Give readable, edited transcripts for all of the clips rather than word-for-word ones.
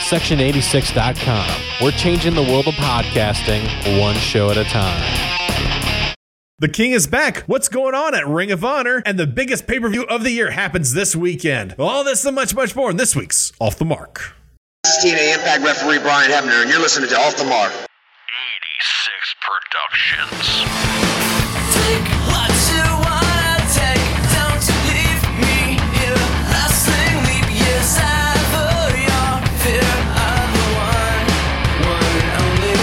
Section86.com. We're changing the world of podcasting one show at a time. The King is back. What's going on at Ring of Honor? And the biggest pay-per-view of the year happens this weekend. All this and much, much more in this week's Off the Mark. This is TNA Impact referee Brian Hebner, and you're listening to Off the Mark. 86 Productions. Take what you wanna take, don't you leave me here. Lasting leap years ever, your fear of the one and only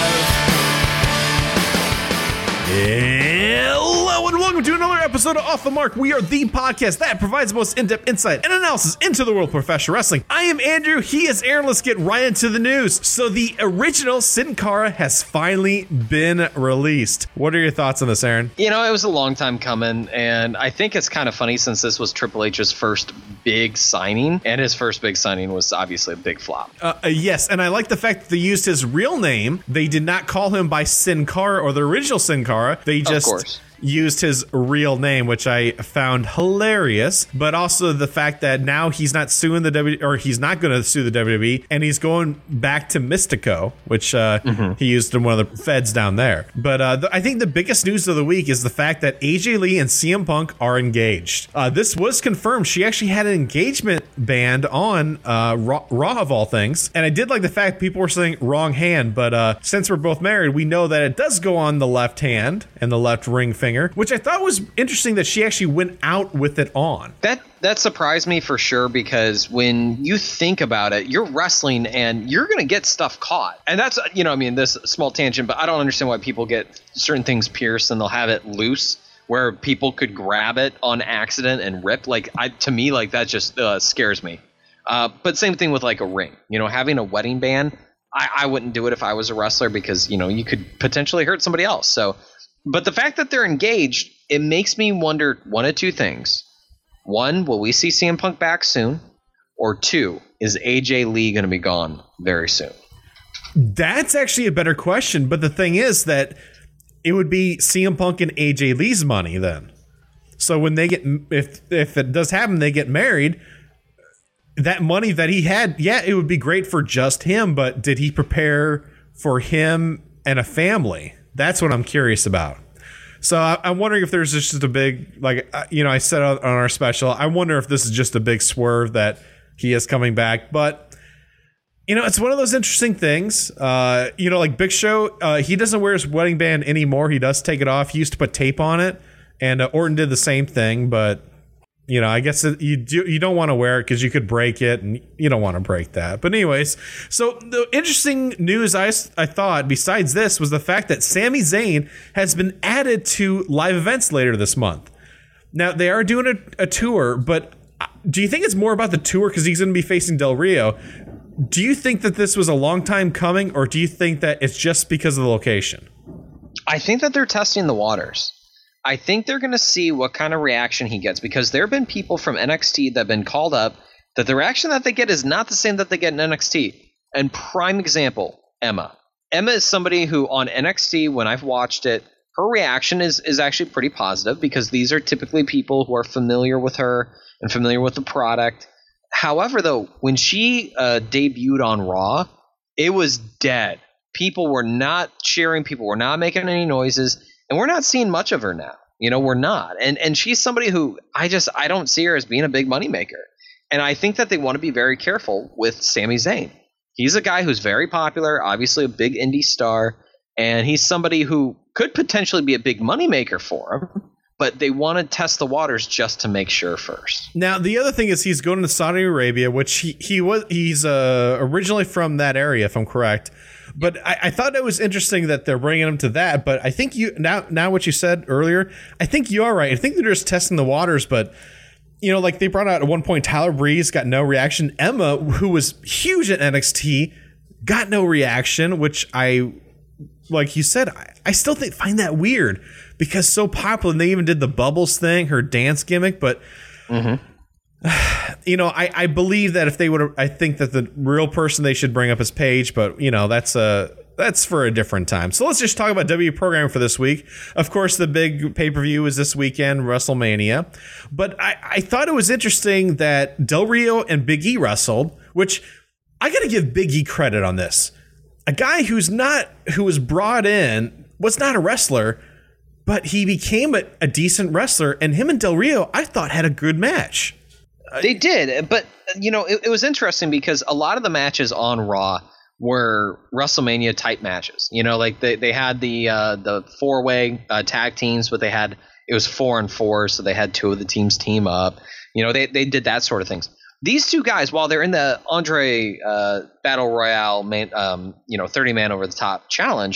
love. Hello and welcome to another episode of Off the Mark. We are the podcast that provides the most in-depth insight and analysis into the world of professional wrestling. I am Andrew, he is Aaron. Let's get right into the news. So the original Sin Cara has finally been released. What are your thoughts on this, Aaron? You know, it was a long time coming, and I think it's kind of funny since this was Triple H's first big signing, and his first big signing was obviously a big flop. Yes, and I like the fact that they used his real name. They did not call him by Sin Cara or the original Sin Cara. They just used his real name, which I found hilarious, but also the fact that now he's not suing the WWE, or he's not going to sue the WWE, and he's going back to Mystico, which he used in one of the feds down there. But I think the biggest news of the week is the fact that AJ Lee and CM Punk are engaged. This was confirmed. She actually had an engagement band on Raw of all things, and I did like the fact people were saying wrong hand, but since we're both married, we know that it does go on the left hand and the left ring finger, which I thought was interesting that she actually went out with it on. That surprised me for sure, because when you think about it, you're wrestling and you're going to get stuff caught. And that's, you know, I mean, this small tangent, but I don't understand why people get certain things pierced and they'll have it loose where people could grab it on accident and rip. Like, to me, like, that just scares me. But same thing with like a ring, you know, having a wedding band. I wouldn't do it if I was a wrestler, because, you know, you could potentially hurt somebody else. So, but the fact that they're engaged, it makes me wonder one of two things. One, will we see CM Punk back soon? Or two, is AJ Lee going to be gone very soon? That's actually a better question. But the thing is that it would be CM Punk and AJ Lee's money then. So when they get, if it does happen, they get married, that money that he had, yeah, it would be great for just him. But did he prepare for him and a family? That's what I'm curious about. So I'm wondering if there's just a big, like, you know, I said on our special, I wonder if this is just a big swerve that he is coming back. But, you know, it's one of those interesting things. You know, like Big Show, he doesn't wear his wedding band anymore. He does take it off. He used to put tape on it. And Orton did the same thing. But, you know, I guess you don't want to wear it because you could break it, and you don't want to break that. But anyways, so the interesting news I thought besides this was the fact that Sami Zayn has been added to live events later this month. Now, they are doing a tour, but do you think it's more about the tour because he's going to be facing Del Rio? Do you think that this was a long time coming, or do you think that it's just because of the location? I think that they're testing the waters. I think they're going to see what kind of reaction he gets, because there have been people from NXT that have been called up that the reaction that they get is not the same that they get in NXT. And prime example, Emma. Emma is somebody who on NXT, when I've watched it, her reaction is actually pretty positive, because these are typically people who are familiar with her and familiar with the product. However, though, when she debuted on Raw, it was dead. People were not cheering. People were not making any noises. And we're not seeing much of her now. You know, we're not. And she's somebody who I don't see her as being a big moneymaker. And I think that they want to be very careful with Sami Zayn. He's a guy who's very popular, obviously a big indie star, and he's somebody who could potentially be a big moneymaker for him, but they want to test the waters just to make sure first. Now, the other thing is he's going to Saudi Arabia, which he's originally from that area, if I'm correct. But I thought it was interesting that they're bringing him to that. But I think now what you said earlier, I think you are right. I think they're just testing the waters. But, you know, like they brought out at one point, Tyler Breeze got no reaction. Emma, who was huge at NXT, got no reaction, which like you said, I still find that weird because so popular. And they even did the Bubbles thing, her dance gimmick. But, you know, I believe that if they would, I think that the real person they should bring up is Paige. But, you know, that's for a different time. So let's just talk about WWE programming for this week. Of course, the big pay-per-view is this weekend, WrestleMania. But I thought it was interesting that Del Rio and Big E wrestled, which I got to give Big E credit on this. A guy who was brought in, was not a wrestler, but he became a decent wrestler. And him and Del Rio, I thought, had a good match. They did, but it was interesting because a lot of the matches on Raw were WrestleMania type matches. Like they had the 4-way tag teams, but it was 4-on-4, so they had 2 of the teams team up. They did that sort of things. These two guys, while they're in the Andre Battle Royale, 30-man over the top challenge,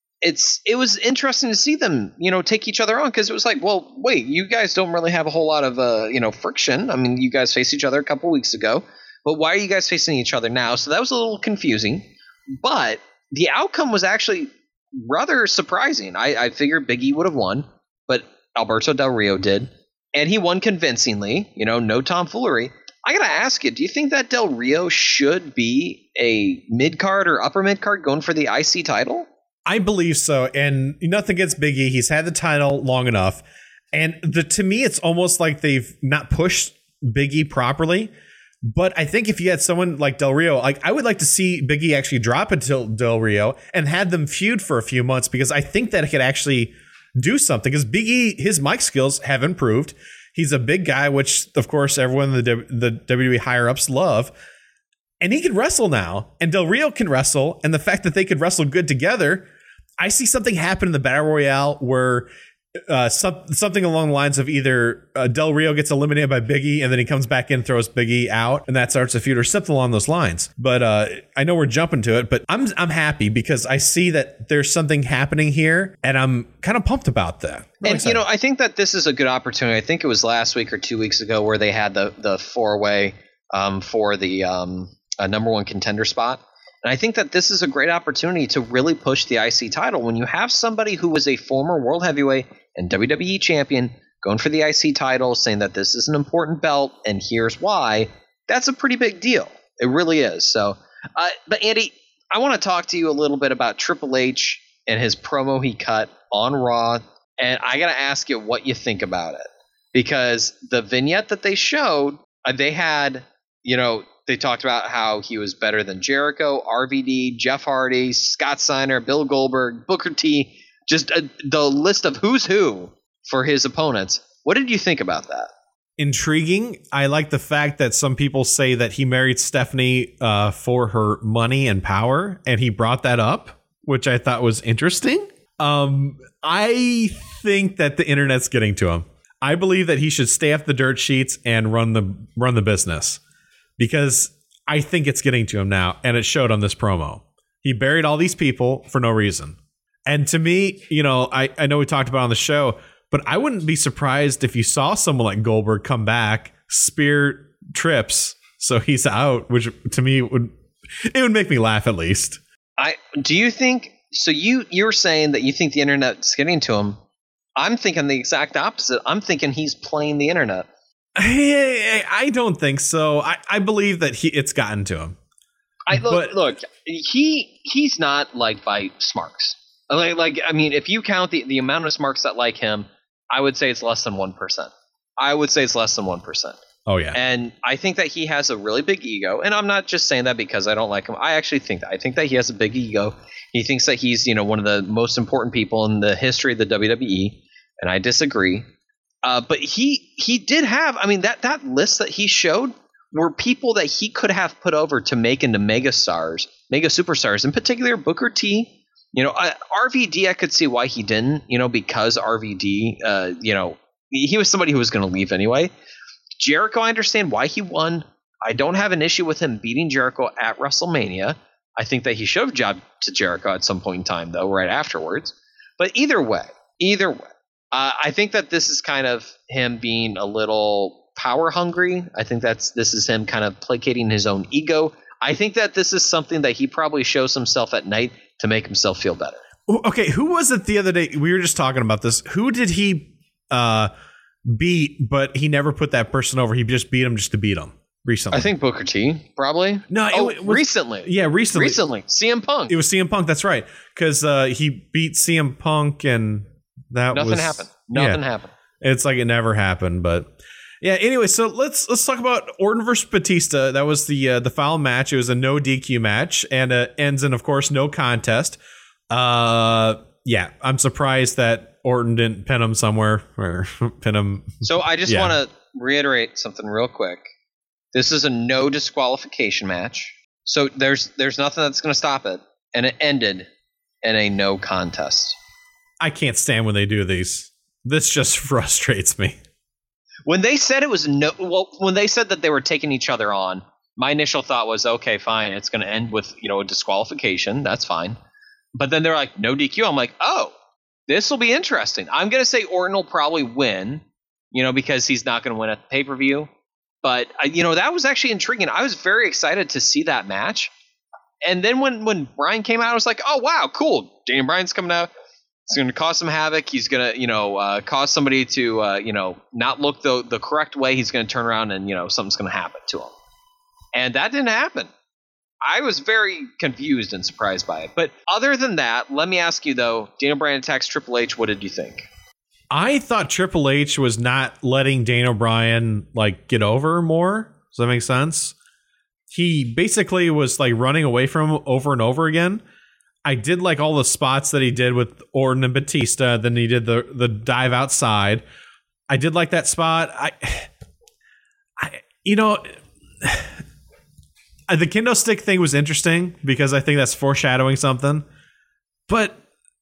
it was interesting to see them, take each other on, because it was like, well, wait, you guys don't really have a whole lot of, friction. I mean, you guys faced each other a couple weeks ago, but why are you guys facing each other now? So that was a little confusing, but the outcome was actually rather surprising. I figured Big E would have won, but Alberto Del Rio did, and he won convincingly, no tomfoolery. I gotta ask you, do you think that Del Rio should be a mid-card or upper mid-card going for the IC title? I believe so, and nothing against Big E. He's had the title long enough, and to me, it's almost like they've not pushed Big E properly. But I think if you had someone like Del Rio, I would like to see Big E actually drop it to Del Rio and had them feud for a few months, because I think that it could actually do something. Because Big E, his mic skills have improved. He's a big guy, which of course everyone in the WWE higher ups love. And he can wrestle now, and Del Rio can wrestle, and the fact that they could wrestle good together, I see something happen in the Battle Royale where something along the lines of either Del Rio gets eliminated by Big E, and then he comes back in, throws Big E out, and that starts a feud, or something along those lines. But I know we're jumping to it, but I'm happy because I see that there's something happening here, and I'm kind of pumped about that. And I think that this is a good opportunity. I think it was last week or 2 weeks ago where they had the 4-way for the number one contender spot. And I think that this is a great opportunity to really push the IC title. When you have somebody who was a former world heavyweight and WWE champion going for the IC title, saying that this is an important belt and here's why, that's a pretty big deal. It really is. So, but Andy, I want to talk to you a little bit about Triple H and his promo he cut on Raw. And I got to ask you what you think about it. Because the vignette that they showed, they had, they talked about how he was better than Jericho, RVD, Jeff Hardy, Scott Steiner, Bill Goldberg, Booker T, just the list of who's who for his opponents. What did you think about that? Intriguing. I like the fact that some people say that he married Stephanie for her money and power, and he brought that up, which I thought was interesting. I think that the internet's getting to him. I believe that he should stay off the dirt sheets and run the business. Because I think it's getting to him now, and it showed on this promo. He buried all these people for no reason. And to me, I know we talked about it on the show, but I wouldn't be surprised if you saw someone like Goldberg come back, spear trips, so he's out, which to me would make me laugh at least. Do you think so? You're saying that you think the internet's getting to him. I'm thinking the exact opposite. I'm thinking he's playing the internet. I don't think so. I believe that it's gotten to him. Look, he's not liked by Smarks. If you count the amount of Smarks that like him, I would say it's less than 1%. I would say it's less than 1%. Oh yeah. And I think that he has a really big ego, and I'm not just saying that because I don't like him. I actually think that. I think that he has a big ego. He thinks that he's one of the most important people in the history of the WWE, and I disagree. But he did have, that list that he showed were people that he could have put over to make into mega superstars, in particular Booker T. RVD, I could see why he didn't, because RVD, he was somebody who was going to leave anyway. Jericho, I understand why he won. I don't have an issue with him beating Jericho at WrestleMania. I think that he should have jobbed to Jericho at some point in time, though, right afterwards. But either way. I think that this is kind of him being a little power hungry. I think this is him kind of placating his own ego. I think that this is something that he probably shows himself at night to make himself feel better. Okay, who was it the other day? We were just talking about this. Who did he beat, but he never put that person over? He just beat him just to beat him recently. I think Booker T, probably. No, it was recently. Yeah, recently. CM Punk. It was CM Punk, that's right. Because he beat CM Punk and... Nothing happened. Nothing happened. It's like it never happened, but Yeah. Anyway, so let's talk about Orton versus Batista. That was the final match. It was a no DQ match, and ends in, of course, no contest. Yeah, I'm surprised that Orton didn't pin him somewhere or pin him. So I just want to reiterate something real quick. This is a no disqualification match. So there's nothing that's going to stop it, and it ended in a no contest. I can't stand when they do these. This just frustrates me. When they said it was when they said that they were taking each other on, my initial thought was, okay, fine, it's going to end with, a disqualification. That's fine. But then they're like, no DQ. I'm like, oh, this will be interesting. I'm going to say Orton will probably win, because he's not going to win at the pay-per-view. But, that was actually intriguing. I was very excited to see that match. And then when Bryan came out, I was like, oh, wow, cool. Daniel Bryan's coming out. He's going to cause some havoc. He's going to, cause somebody to, not look the correct way. He's going to turn around and, something's going to happen to him. And that didn't happen. I was very confused and surprised by it. But other than that, let me ask you, though, Daniel Bryan attacks Triple H. What did you think? I thought Triple H was not letting Daniel Bryan, get over more. Does that make sense? He basically was, running away from him over and over again. I did like all the spots that he did with Orton and Batista. Then he did the dive outside. I did like that spot. The kendo stick thing was interesting because I think that's foreshadowing something. But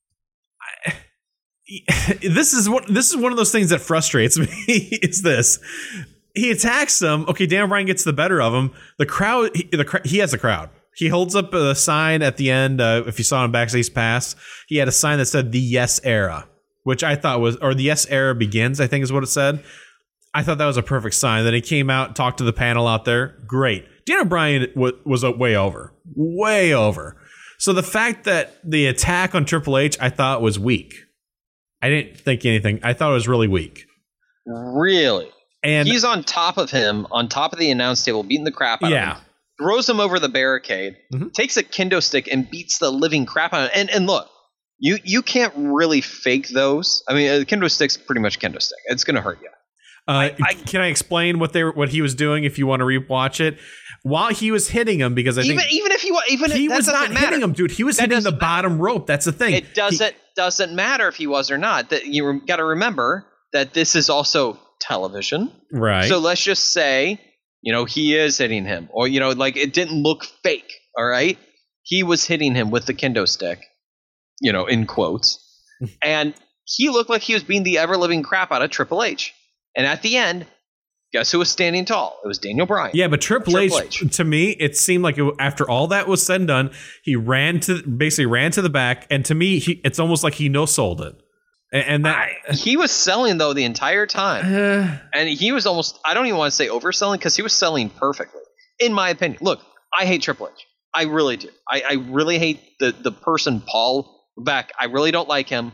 this is one of those things that frustrates me. Is this? He attacks him. Okay, Daniel Bryan gets the better of him. The crowd. He has a crowd. He holds up a sign at the end. If you saw him backstage pass, he had a sign that said "The Yes Era," which I thought was, or "The Yes Era Begins," I think is what it said. I thought that was a perfect sign. Then he came out, talked to the panel out there. Great. Daniel Bryan was way over. Way over. So the fact that the attack on Triple H, I thought was weak. I didn't think anything. I thought it was really weak. Really? And he's on top of him, on top of the announce table, beating the crap out of him. Throws him over the barricade, takes a kendo stick and beats the living crap out of him. And look, you can't really fake those. I mean, a kendo stick's pretty much a kendo stick. It's going to hurt you. Can I explain what he was doing if you want to rewatch it? While he was hitting him, because I think even if he was not hitting him, dude. He was hitting the bottom rope. That's the thing. It doesn't matter if he was or not. That you got to remember that this is also television, right? So let's just say he is hitting him, or it didn't look fake. All right, he was hitting him with the kendo stick, in quotes, and he looked like he was beating the ever living crap out of Triple H. And at the end, guess who was standing tall? It was Daniel Bryan. Yeah, but Triple H, to me, it seemed like after all that was said and done, he basically ran to the back, and to me, it's almost like he no-sold it. And that he was selling though the entire time, and he was almost, I don't even want to say overselling, because he was selling perfectly, in my opinion. Look, I hate Triple H. I really do. I really hate the person Paul Beck. I really don't like him.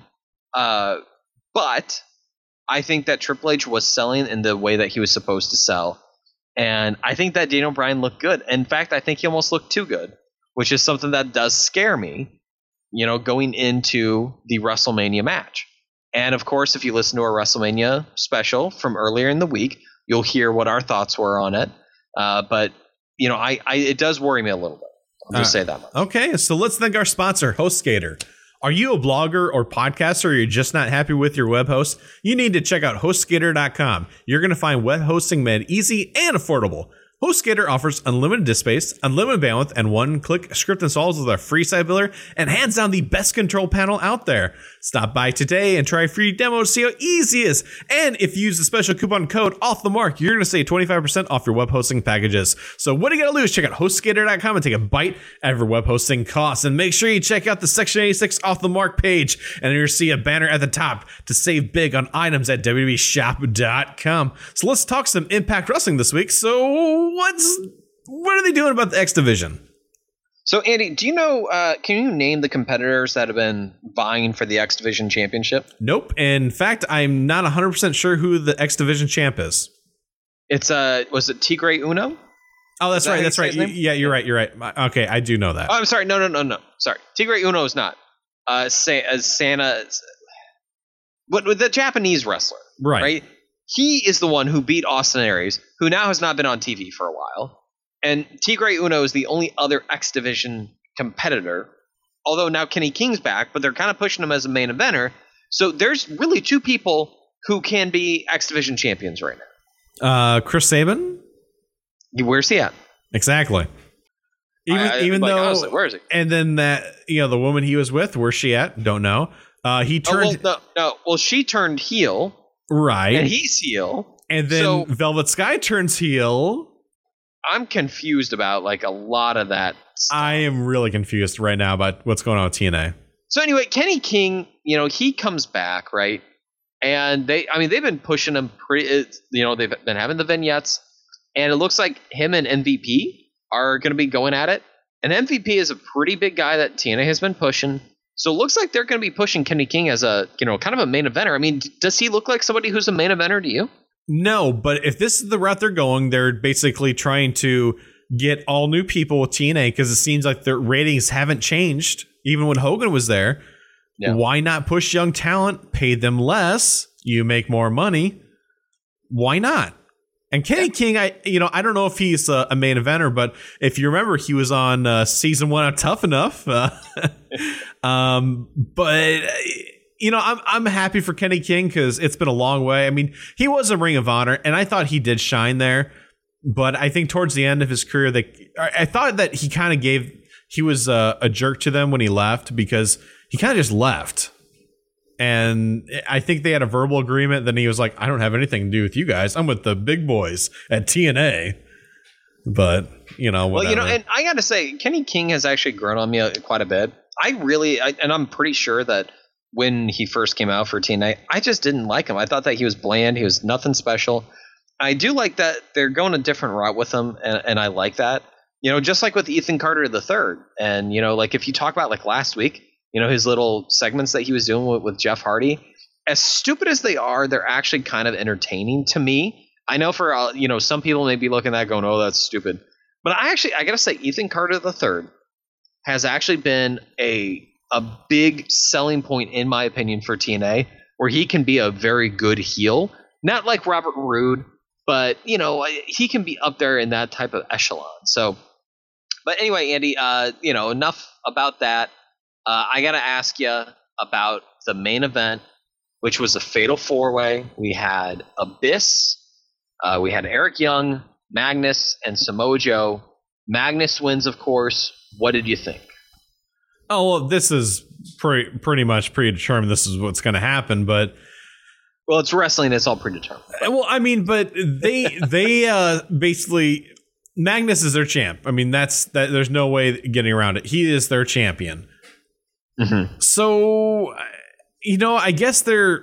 But I think that Triple H was selling in the way that he was supposed to sell. And I think that Daniel Bryan looked good. In fact, I think he almost looked too good, which is something that does scare me, going into the WrestleMania match. And of course, if you listen to our WrestleMania special from earlier in the week, you'll hear what our thoughts were on it. But, it does worry me a little bit. I'll just say that much. Okay, so let's thank our sponsor, HostGator. Are you a blogger or podcaster, or you're just not happy with your web host? You need to check out HostGator.com. You're going to find web hosting made easy and affordable. HostGator offers unlimited disk space, unlimited bandwidth, and one-click script installs with our free site builder, and hands down the best control panel out there. Stop by today and try a free demo to see how easy it is. And if you use the special coupon code OFFTHEMARK, you're going to save 25% off your web hosting packages. So what you got to do is check out HostGator.com and take a bite out of your web hosting costs. And make sure you check out the Section 86 Off the Mark page, and you'll see a banner at the top to save big on items at WWEshop.com. So let's talk some Impact Wrestling this week. So what are they doing about the X Division? So, Andy, do you know, can you name the competitors that have been vying for the X Division Championship? Nope. In fact, I'm not 100% sure who the X Division champ is. It's, was it Tigre Uno? Oh, that's right. That's right. Yeah, you're right. You're right. Okay, I do know that. Oh, I'm sorry. No. Sorry. Tigre Uno is not. Santa, what the Japanese wrestler. Right. he is the one who beat Austin Aries, who now has not been on TV for a while. And Tigre Uno is the only other X Division competitor. Although now Kenny King's back, but they're kind of pushing him as a main eventer. So there's really two people who can be X Division champions right now. Chris Sabin? Where's he at? Exactly. Even like, though, honestly, where is he? And then that, the woman he was with, where's she at? Don't know. He turned Well, she turned heel, right, and he's heel, and then Velvet Sky turns heel. I'm confused about like a lot of that stuff. I am really confused right now about what's going on with TNA. So anyway, Kenny King, he comes back, right? And they've been pushing him pretty. They've been having the vignettes, and it looks like him and MVP are going to be going at it. And MVP is a pretty big guy that TNA has been pushing. So it looks like they're going to be pushing Kenny King as a, kind of a main eventer. I mean, does he look like somebody who's a main eventer to you? No, but if this is the route they're going, they're basically trying to get all new people with TNA because it seems like their ratings haven't changed even when Hogan was there. Yeah. Why not push young talent, pay them less, you make more money? Why not? And Kenny King, I don't know if he's a main eventer, but if you remember, he was on season 1 of Tough Enough. But I'm happy for Kenny King because it's been a long way. I mean, he was a Ring of Honor, and I thought he did shine there. But I think towards the end of his career, I thought that he kind of he was a jerk to them when he left because he kind of just left. And I think they had a verbal agreement. Then he was like, I don't have anything to do with you guys. I'm with the big boys at TNA. But, whatever. Well, and I got to say, Kenny King has actually grown on me quite a bit. And I'm pretty sure that when he first came out for TNA, I just didn't like him. I thought that he was bland. He was nothing special. I do like that they're going a different route with him, and I like that. Just like with Ethan Carter III. And, like if you talk about like last week, his little segments that he was doing with Jeff Hardy, as stupid as they are, they're actually kind of entertaining to me. I know for, some people may be looking at that going, oh, that's stupid. But I got to say, Ethan Carter III has actually been a big selling point, in my opinion, for TNA, where he can be a very good heel. Not like Robert Roode, but, he can be up there in that type of echelon. So, but anyway, Andy, enough about that. I got to ask you about the main event, which was a fatal 4-way. We had Abyss, we had Eric Young, Magnus, and Samoa Joe. Magnus wins, of course. What did you think? Oh, well, this is pretty much predetermined. This is what's going to happen, but well, it's wrestling. It's all predetermined. Well, I mean, but they basically Magnus is their champ. I mean, that. There's no way getting around it. He is their champion. Mm-hmm. So, I guess they're,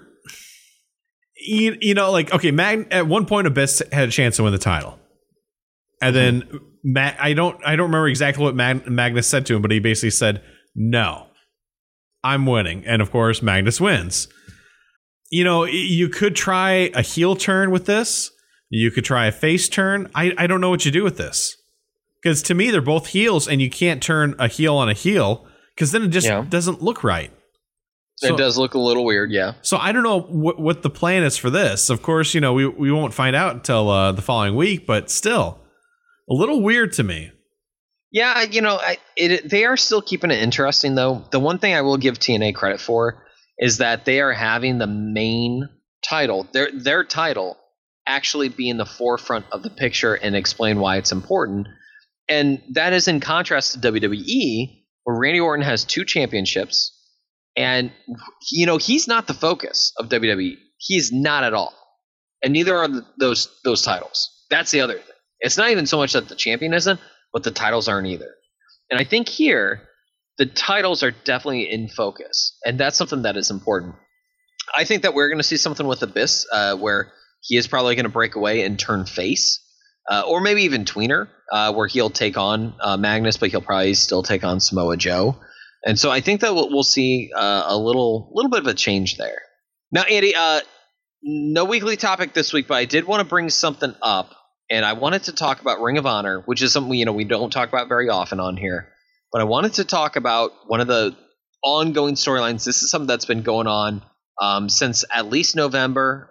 okay, at one point Abyss had a chance to win the title. And then I don't remember exactly what Magnus said to him, but he basically said, no, I'm winning. And of course, Magnus wins. You could try a heel turn with this. You could try a face turn. I don't know what you do with this. Because to me, they're both heels, and you can't turn a heel on a heel. Because then it just doesn't look right. So, it does look a little weird, yeah. So I don't know what the plan is for this. Of course, we won't find out until the following week, but still, a little weird to me. Yeah, they are still keeping it interesting, though. The one thing I will give TNA credit for is that they are having the main title, their title, actually be in the forefront of the picture and explain why it's important. And that is in contrast to WWE, where Randy Orton has 2 championships, and he's not the focus of WWE. He's not at all, and neither are those titles. That's the other thing. It's not even so much that the champion isn't, but the titles aren't either. And I think here the titles are definitely in focus, and that's something that is important. I think that we're going to see something with Abyss where he is probably going to break away and turn face. Or maybe even tweener, where he'll take on Magnus, but he'll probably still take on Samoa Joe. And so I think that we'll see a little bit of a change there. Now, Andy, no weekly topic this week, but I did want to bring something up, and I wanted to talk about Ring of Honor, which is something we don't talk about very often on here. But I wanted to talk about one of the ongoing storylines. This is something that's been going on since at least November.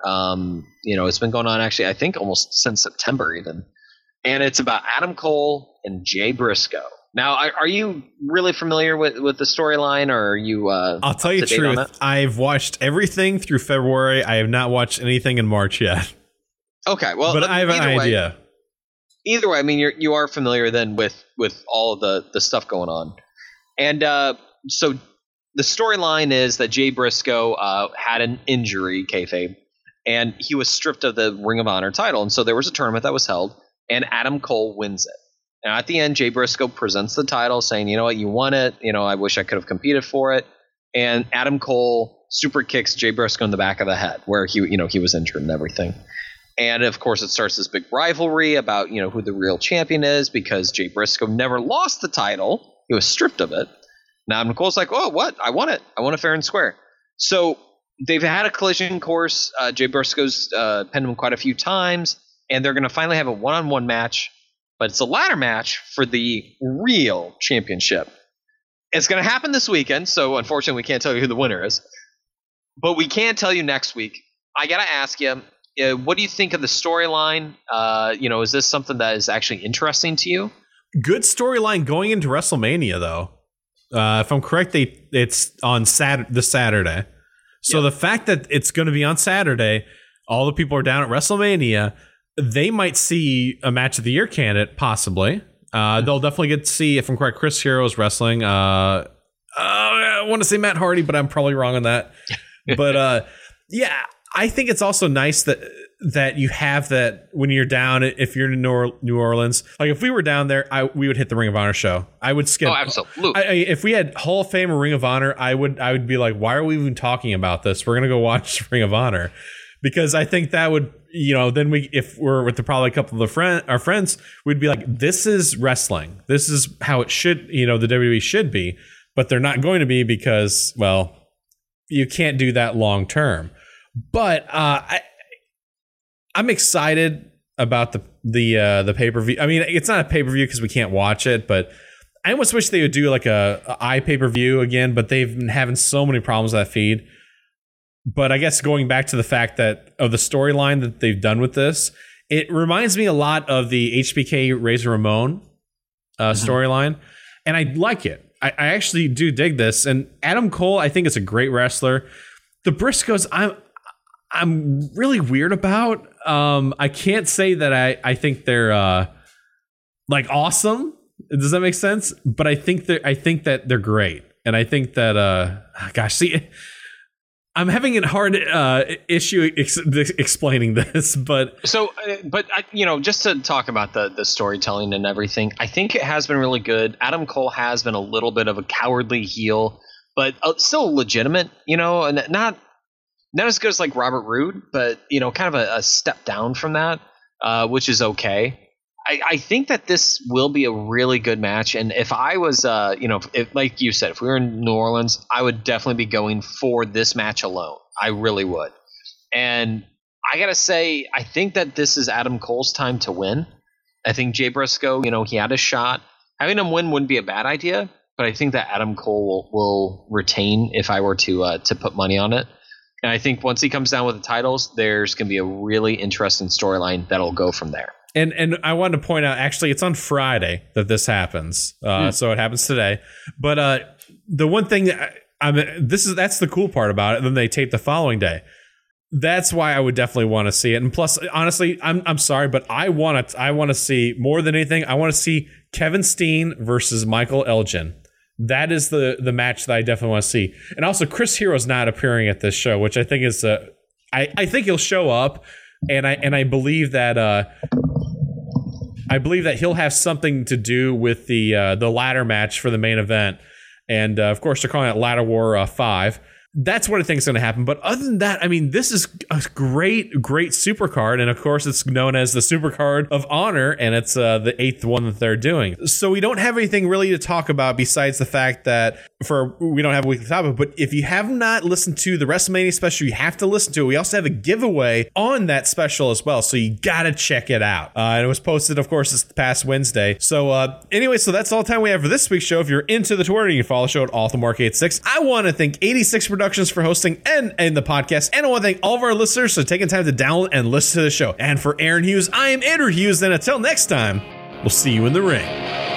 It's been going on actually, I think almost since September even. And it's about Adam Cole and Jay Briscoe. Now, are you really familiar with the storyline, or are you? I'll tell you the truth. I've watched everything through February. I have not watched anything in March yet. Okay, well, but I have an idea. Either way, I mean, you are familiar then with all of the stuff going on, and so the storyline is that Jay Briscoe had an injury, kayfabe, and he was stripped of the Ring of Honor title, and so there was a tournament that was held, and Adam Cole wins it. Now, at the end, Jay Briscoe presents the title, saying, "You know what, you won it. I wish I could have competed for it." And Adam Cole super kicks Jay Briscoe in the back of the head, where he was injured and everything. And of course, it starts this big rivalry about who the real champion is, because Jay Briscoe never lost the title; he was stripped of it. Now Adam Cole's like, "Oh, what? I won it. I won it fair and square." So they've had a collision course. Jay Briscoe's pinned him quite a few times, and they're going to finally have a one-on-one match. But it's a ladder match for the real championship. It's going to happen this weekend, so unfortunately we can't tell you who the winner is. But we can tell you next week. I got to ask you, what do you think of the storyline? Is this something that is actually interesting to you? Good storyline going into WrestleMania, though. If I'm correct, it's on this Saturday. So the fact that it's going to be on Saturday, all the people are down at WrestleMania. They might see a match of the year candidate, possibly. They'll definitely get to see, if I'm correct, Chris Hero's wrestling. I want to say Matt Hardy, but I'm probably wrong on that. But yeah, I think it's also nice that you have that when you're down. If you're in New Orleans, like if we were down there, we would hit the Ring of Honor show. I would skip. Oh, absolutely. If we had Hall of Fame or Ring of Honor, I would be like, why are we even talking about this? We're gonna go watch Ring of Honor, because I think that would. Then if we're with probably a couple of our friends, we'd be like, this is wrestling. This is how it should, the WWE should be, but they're not going to be because, well, you can't do that long term. But I'm excited about the pay-per-view. I mean, it's not a pay-per-view because we can't watch it, but I almost wish they would do like a iPay-per-view again, but they've been having so many problems with that feed. But I guess going back to the fact that of the storyline that they've done with this, it reminds me a lot of the HBK Razor Ramon storyline, and I like it. I actually do dig this. And Adam Cole, I think, is a great wrestler. The Briscoes, I'm really weird about. I can't say that I think they're like awesome. Does that make sense? But I think that they're great, and I think that I'm having a hard issue explaining this, but just to talk about the storytelling and everything, I think it has been really good. Adam Cole has been a little bit of a cowardly heel, but still legitimate, and not as good as like Robert Roode, but kind of a step down from that, which is okay. I think that this will be a really good match, and if I was, if, like you said, if we were in New Orleans, I would definitely be going for this match alone. I really would. And I gotta say, I think that this is Adam Cole's time to win. I think Jay Briscoe, he had a shot. Having him win wouldn't be a bad idea, but I think that Adam Cole will retain if I were to put money on it. And I think once he comes down with the titles, there's going to be a really interesting storyline that'll go from there. And I wanted to point out, actually, it's on Friday that this happens. So it happens today. But the one thing that's the cool part about it. Then they tape the following day. That's why I would definitely want to see it. And plus, honestly, I'm sorry, but I want to see more than anything. I want to see Kevin Steen versus Michael Elgin. That is the match that I definitely want to see. And also, Chris Hero's not appearing at this show, which I think is I think he'll show up, and I believe that. I believe that he'll have something to do with the ladder match for the main event. And, of course, they're calling it Ladder War 5. That's what I think is going to happen. But other than that, I mean, this is a great supercard. And, of course, it's known as the Supercard of Honor. And it's the 8th one that they're doing. So we don't have anything really to talk about besides the fact that we don't have a weekly topic. But if you have not listened to the WrestleMania special, you have to listen to it. We also have a giveaway on that special as well. So you got to check it out. And it was posted, of course, this past Wednesday. So anyway, so that's all the time we have for this week's show. If you're into the Twitter, you can follow the show at AllTheMark86. I want to thank 86 Productions Productions for hosting and the podcast. And I want to thank all of our listeners for taking time to download and listen to the show. And for Aaron Hughes, I am Andrew Hughes. And until next time, we'll see you in the ring.